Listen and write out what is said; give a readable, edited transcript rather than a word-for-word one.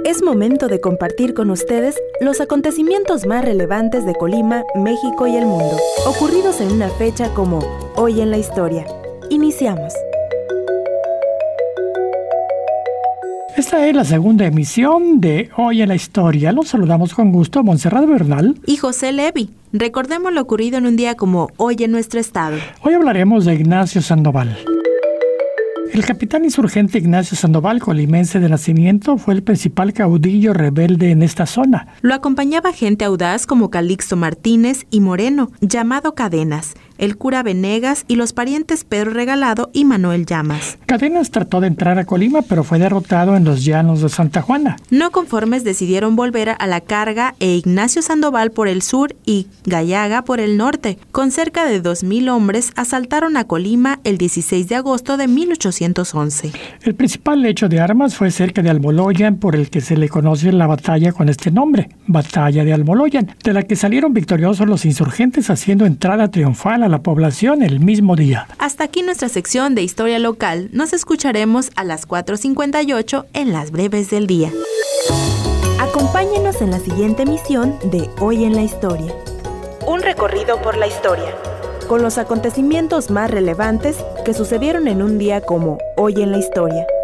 Es momento de compartir con ustedes los acontecimientos más relevantes de Colima, México y el mundo, ocurridos en una fecha como Hoy en la Historia. Iniciamos. Esta es la segunda emisión de Hoy en la Historia. Los saludamos con gusto, Montserrat Bernal y José Levi. Recordemos lo ocurrido en un día como hoy en nuestro estado. Hoy hablaremos de Ignacio Sandoval. El capitán insurgente Ignacio Sandoval, colimense de nacimiento, fue el principal caudillo rebelde en esta zona. Lo acompañaba gente audaz como Calixto Martínez y Moreno, llamado Cadenas, el cura Venegas y los parientes Pedro Regalado y Manuel Llamas. Cadenas trató de entrar a Colima, pero fue derrotado en los llanos de Santa Juana. No conformes decidieron volver a la carga Ignacio Sandoval por el sur y Gallaga por el norte. Con cerca de 2,000 hombres asaltaron a Colima el 16 de agosto de 1811. El principal hecho de armas fue cerca de Almoloyan, por el que se le conoce la batalla con este nombre, Batalla de Almoloyan, de la que salieron victoriosos los insurgentes haciendo entrada triunfal a la población el mismo día. Hasta aquí nuestra sección de historia local. Nos escucharemos a las 4:58 en las breves del día. Acompáñenos en la siguiente emisión de Hoy en la Historia. Un recorrido por la historia, con los acontecimientos más relevantes que sucedieron en un día como Hoy en la Historia.